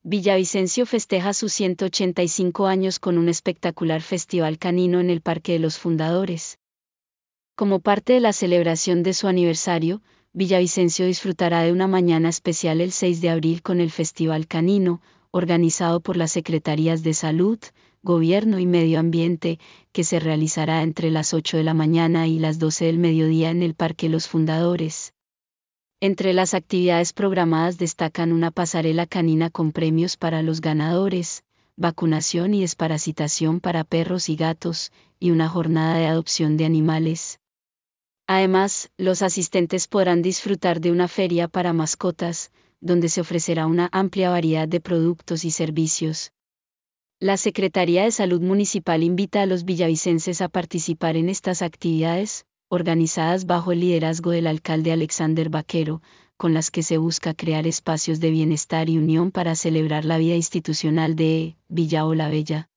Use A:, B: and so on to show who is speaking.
A: Villavicencio festeja sus 185 años con un espectacular festival canino en el Parque de los Fundadores. Como parte de la celebración de su aniversario, Villavicencio disfrutará de una mañana especial el 6 de abril con el Festival Canino, organizado por las Secretarías de Salud, Gobierno y Medio Ambiente, que se realizará entre las 8 de la mañana y las 12 del mediodía en el Parque Los Fundadores. Entre las actividades programadas destacan una pasarela canina con premios para los ganadores, vacunación y desparasitación para perros y gatos, y una jornada de adopción de animales. Además, los asistentes podrán disfrutar de una feria para mascotas, donde se ofrecerá una amplia variedad de productos y servicios. La Secretaría de Salud Municipal invita a los villavicenses a participar en estas actividades, organizadas bajo el liderazgo del alcalde Alexander Vaquero, con las que se busca crear espacios de bienestar y unión para celebrar la vida institucional de Villa Olabella.